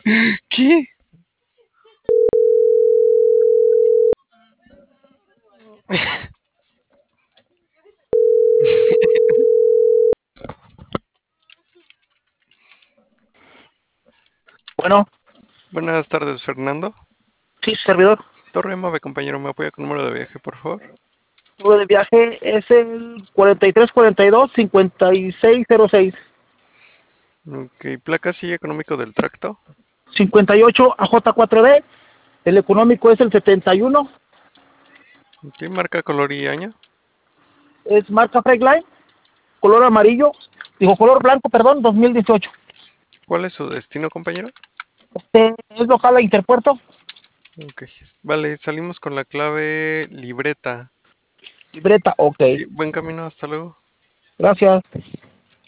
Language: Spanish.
¿Qué? Bueno, Buenas tardes, Fernando. sí, servidor. Torre Mave, compañero, ¿me apoya con número de viaje, por favor? Número de viaje es el 4342-5606. Ok, placa sí económico del tracto. 58 AJ4D. El económico es el 71. Ok, marca, color y año. Es marca Freigline. Color amarillo. Digo, color blanco, perdón, 2018. ¿Cuál es su destino, compañero? Es local a Interpuerto. Ok, vale, salimos con la clave libreta. Libreta, ok. Sí, buen camino, hasta luego. Gracias.